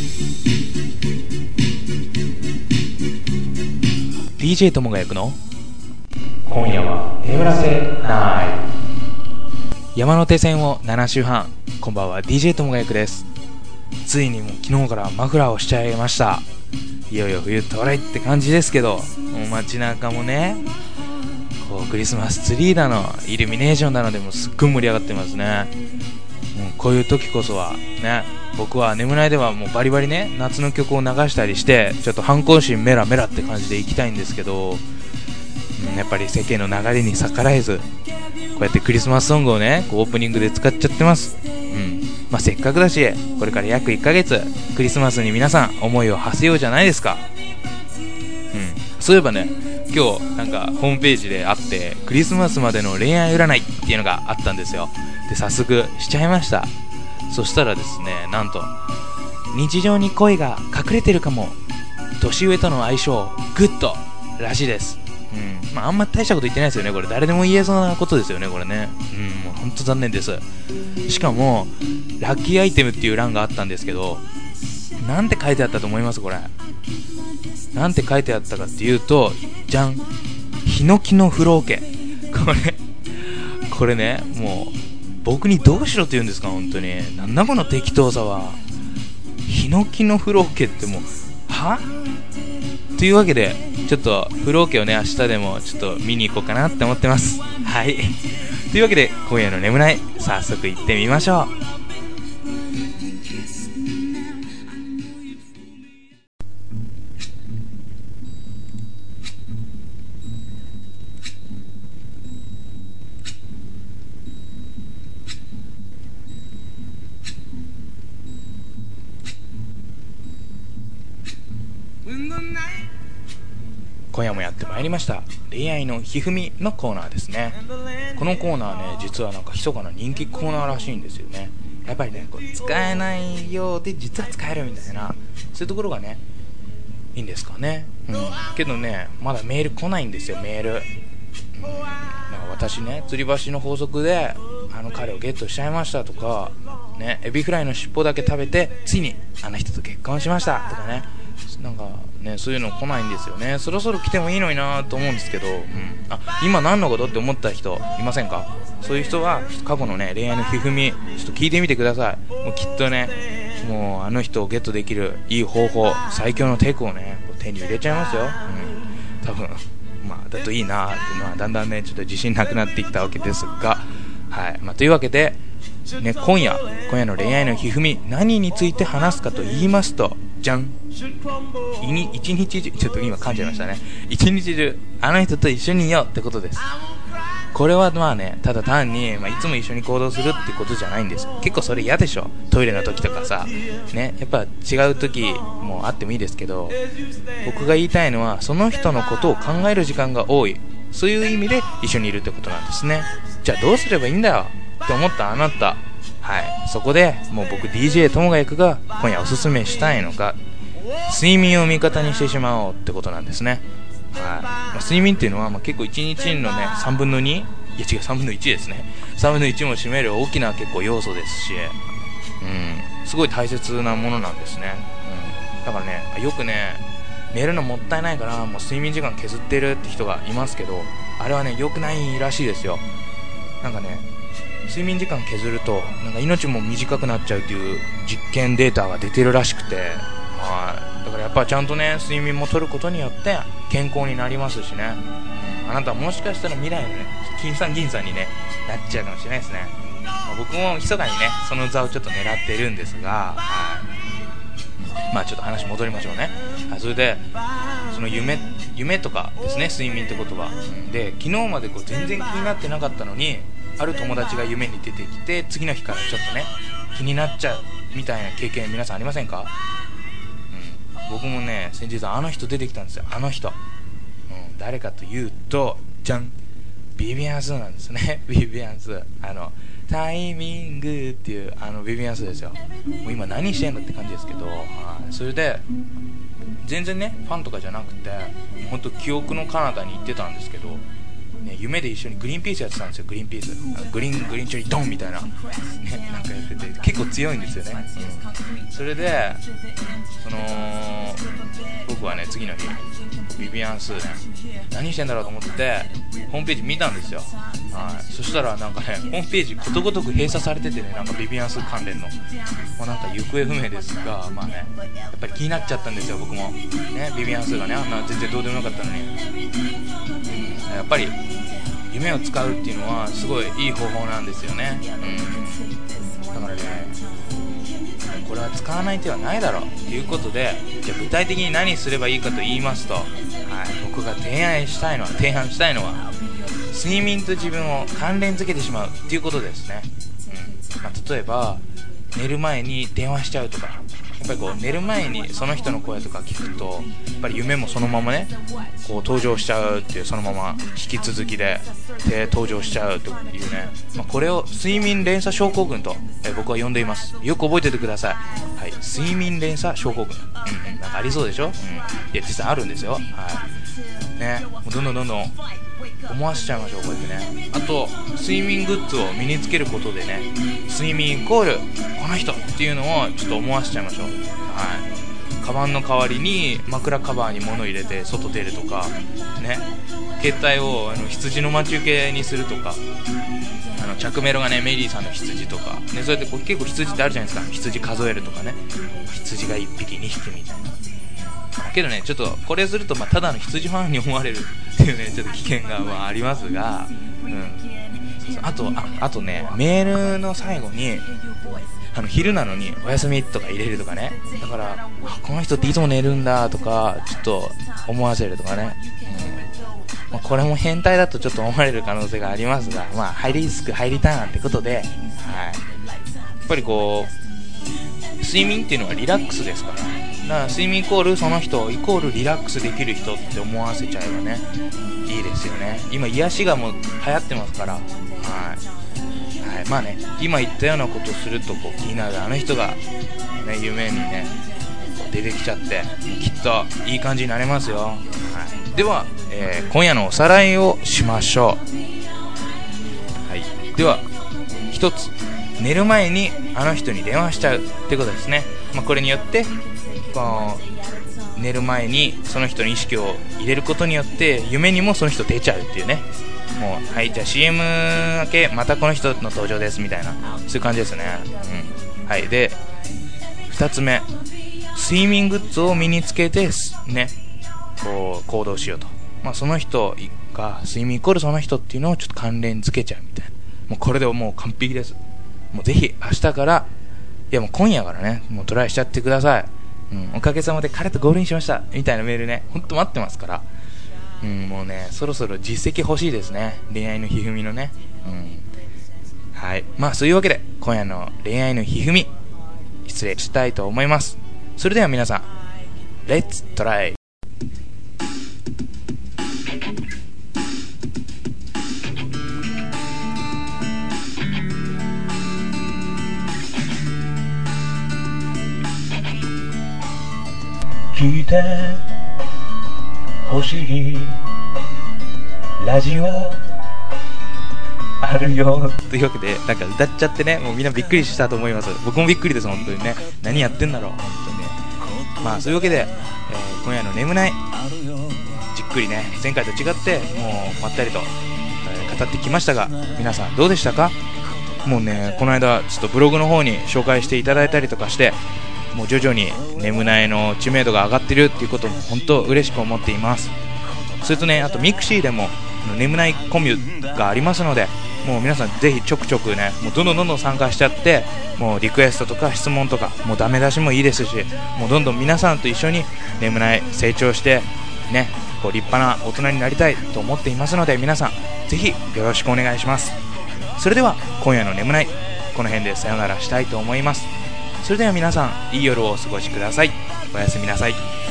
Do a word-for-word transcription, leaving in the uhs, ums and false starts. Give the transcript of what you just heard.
ディージェー 友が役の今夜は眠らせない山手線をなな周半。こんばんは、 ディージェー 友が役です。ついにもう昨日からマフラーをしちゃいました。いよいよ冬到来って感じですけど、もう街中もね、こうクリスマスツリーだのイルミネーションだのでもすっごい盛り上がってますね。もうこういう時こそはね、僕は眠ないではもうバリバリね、夏の曲を流したりしてちょっと反抗心メラメラって感じでいきたいんですけど、うん、やっぱり世間の流れに逆らえず、こうやってクリスマスソングをね、こうオープニングで使っちゃってます。うん、まあせっかくだし、これから約いっかげつクリスマスに皆さん思いを馳せようじゃないですか。うん、そういえばね、今日なんかホームページであって、クリスマスまでの恋愛占いっていうのがあったんですよ。で、早速しちゃいました。そしたらですね、なんと日常に恋が隠れてるかも、年上との相性グッドらしいです。うん、まああんま大したこと言ってないですよね。これ誰でも言えそうなことですよね、これね。うん、もうほんと残念です。しかもラッキーアイテムっていう欄があったんですけど、なんて書いてあったと思います？これなんて書いてあったかっていうと、じゃん、ヒノキの風呂桶。これこれね、もう僕にどうしろって言うんですか、本当に。なんだこの適当さは。ヒノキの風呂桶ってもう、は？というわけで、ちょっと風呂桶をね、明日でもちょっと見に行こうかなって思ってます。はい。というわけで、今夜の眠ない、早速行ってみましょう。今夜もやってまいりました、恋愛のひふみのコーナーですね。このコーナーね、実はなんか密かな人気コーナーらしいんですよね。やっぱりね、こう使えないようで実は使えるみたいな、そういうところがね、いいんですかね。うん、けどね、まだメール来ないんですよ、メール。うん、なんか私ね、吊り橋の法則であの彼をゲットしちゃいましたとかね、エビフライの尻尾だけ食べてついにあの人と結婚しましたとかね、なんかね、そういうの来ないんですよね。そろそろ来てもいいのになと思うんですけど、うん、あ、今何のことって思った人いませんか？そういう人は過去のね、恋愛のひふみちょっと聞いてみてください。もうきっとね、もうあの人をゲットできるいい方法、最強のテクをね、手に入れちゃいますよ。うん、多分まあだといいなっていうのはだんだんね、ちょっと自信なくなってきたわけですが、はい、まあ、というわけでね、今夜今夜の恋愛のひふみ、何について話すかと言いますと、じゃん、いに一日中、ちょっと今噛んじゃいましたね。一日中あの人と一緒にいようってことです。これはまあね、ただ単に、まあ、いつも一緒に行動するってことじゃないんです。結構それ嫌でしょ、トイレの時とかさね。やっぱ違う時もあってもいいですけど、僕が言いたいのはその人のことを考える時間が多い、そういう意味で一緒にいるってことなんですね。じゃあどうすればいいんだよって思ったあなた、はい、そこでもう僕 ディージェー 友が役が今夜おすすめしたいのが、睡眠を味方にしてしまおうってことなんですね。はい、まあ、睡眠っていうのは、まあ、結構いちにちのねさんぶんのに、いや違うさんぶんのいちですね。さんぶんのいちも占める大きな結構要素ですし、うん、すごい大切なものなんですね。うん、だからね、よくね、寝るのもったいないからもう睡眠時間削ってるって人がいますけど、あれはね良くないらしいですよ。なんかね、睡眠時間削るとなんか命も短くなっちゃうという実験データが出てるらしくて、はい、だからやっぱちゃんとね睡眠も取ることによって健康になりますしね、うん、あなたはもしかしたら未来のね金さん銀さんに、ね、なっちゃうかもしれないですね。まあ、僕も密かにねその座をちょっと狙ってるんですが、はい、まあちょっと話戻りましょうね。はい、それでその夢夢とかですね、睡眠ってことは、うん、で昨日までこう全然気になってなかったのに、ある友達が夢に出てきて次の日からちょっとね気になっちゃうみたいな経験皆さんありませんか？うん、僕もね先日あの人出てきたんですよ。あの人、うん、誰かというと、じゃん、ビビアンスなんですね。ビビアンス、あのタイミングっていうあのビビアンスですよ。もう今何してんだって感じですけど、はい、それで全然ねファンとかじゃなくて、本当記憶の彼方に行ってたんですけど、 ね、夢で一緒にグリーンピースやってたんですよ。グリーンピースグリーングリーンチョリドンみたいな、ね、なんかやってて結構強いんですよね、うん、それでその僕はね次の日ビビアンスーね何してんだろうと思ってホームページ見たんですよ。はい、そしたらなんかねホームページことごとく閉鎖されててね、なんかビビアンスー関連の、まあ、なんか行方不明ですが、まあねやっぱり気になっちゃったんですよ僕もね。ビビアンスーがねあんな全然どうでもよかったのに、やっぱり夢を使うっていうのはすごいいい方法なんですよね、うん、だからねこれは使わない手はないだろうということで、じゃあ具体的に何すればいいかと言いますと、はい、僕が提案したいのは提案したいのは睡眠と自分を関連付けてしまうっていうことですね、うんまあ、例えば寝る前に電話しちゃうとか、やっぱりこう寝る前にその人の声とか聞くとやっぱり夢もそのままねこう登場しちゃうっていう、そのまま引き続きでで登場しちゃうというね、まあ、これを睡眠連鎖症候群とえ僕は呼んでいます。よく覚えててください。はい、睡眠連鎖症候群、うんうん、なんかありそうでしょ、うん、いや実際あるんですよ。はいね、もうどんどんどんどん思わせちゃいましょうこうやってね。あと睡眠グッズを身につけることでね、睡眠イコールこの人っていうのをちょっと思わせちゃいましょう。はい、カバンの代わりに枕カバーに物入れて外出るとかね、携帯をあの羊の待ち受けにするとか、あの着メロがねメリーさんの羊とか、ね、そうやってこう結構羊ってあるじゃないですか。羊数えるとかね、羊がいっぴきにひきみたいな。けどねちょっとこれするとまあただの羊ファンに思われるっていうねちょっと危険がまあありますが、うん、そうそうあと あ, あとねメールの最後にあの昼なのにおやすみとか入れるとかね、だからこの人っていつも寝るんだとかちょっと思わせるとかね、うんまあ、これも変態だとちょっと思われる可能性がありますが、まあハイリスクハイリターンってことで、はい、やっぱりこう睡眠っていうのはリラックスですから、だから睡眠イコールその人イコールリラックスできる人って思わせちゃえばねいいですよね。今癒しがもう流行ってますから、はいはい、まあね今言ったようなことをするとこう気になるあの人が、ね、夢にね出てきちゃってきっといい感じになれますよ。はい、では、えー、今夜のおさらいをしましょう。はい、では一つ、寝る前にあの人に電話しちゃうってことですね。まあ、これによってこう寝る前にその人の意識を入れることによって夢にもその人出ちゃうっていうね。もうはいじゃあ シーエム 明けまたこの人の登場ですみたいな、そういう感じですね。うん、はい。でふたつめ、睡眠グッズを身につけてねこう行動しようと、まあ、その人が睡眠イコールその人っていうのをちょっと関連付けちゃうみたいな、もうこれでもう完璧です。もうぜひ明日からいやもう今夜からねもうトライしちゃってください。うん、おかげさまで彼とゴールインしましたみたいなメールねほんと待ってますから、うん、もうねそろそろ実績欲しいですね、恋愛のひふみのね、うん、はい。まあそういうわけで今夜の恋愛のひふみ失礼したいと思います。それでは皆さんレッツトライ。 聞いてほしいラジオあるよというわけでなんか歌っちゃってねもうみんなびっくりしたと思います。僕もびっくりです本当にね。何やってんだろう本当にね。まあそういうわけで、えー、今夜の眠ないじっくりね前回と違ってもうまったりと、えー、語ってきましたが皆さんどうでしたか。もうねこの間ちょっとブログの方に紹介していただいたりとかしてもう徐々に眠ないの知名度が上がってるっていうことも本当嬉しく思っています。それとねあとミクシーでも眠ないコミュがありますのでもう皆さんぜひちょくちょくねもうどんどんどんどん参加しちゃってもうリクエストとか質問とかもうダメ出しもいいですしもうどんどん皆さんと一緒に眠ない成長してねこう立派な大人になりたいと思っていますので皆さんぜひよろしくお願いします。それでは今夜の眠ないこの辺でさよならしたいと思います。それでは皆さんいい夜をお過ごしください。おやすみなさい。